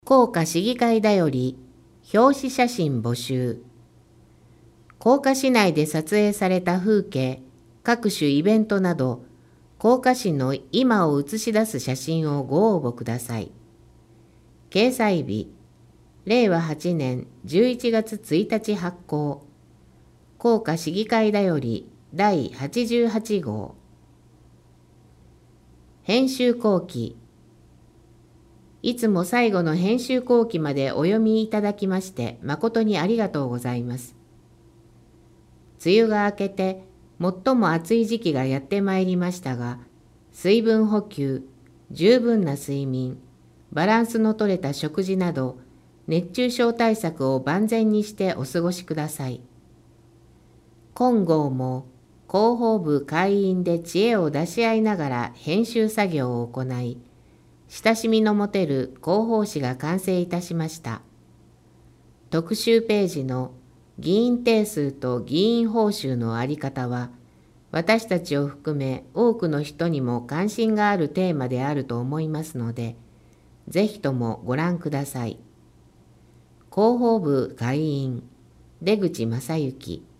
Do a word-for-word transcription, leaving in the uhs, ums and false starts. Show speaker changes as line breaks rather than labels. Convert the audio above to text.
甲賀市議会だより表紙写真募集。甲賀市内で撮影された風景、各種イベントなど、甲賀市の今を映し出す写真をご応募ください。掲載日、れいわはちねんじゅういちがつついたち発行。甲賀市議会だよりだいはちじゅうはちごう。編集後期。いつも最後の編集後期までお読みいただきまして誠にありがとうございます。梅雨が明けて最も暑い時期がやってまいりましたが、水分補給、十分な睡眠、バランスのとれた食事など、熱中症対策を万全にしてお過ごしください。今号も広報部会員で知恵を出し合いながら編集作業を行い、親しみの持てる広報誌が完成いたしました。特集ページの議員定数と議員報酬のあり方は、私たちを含め多くの人にも関心があるテーマであると思いますので、ぜひともご覧ください。広報部会員、出口正幸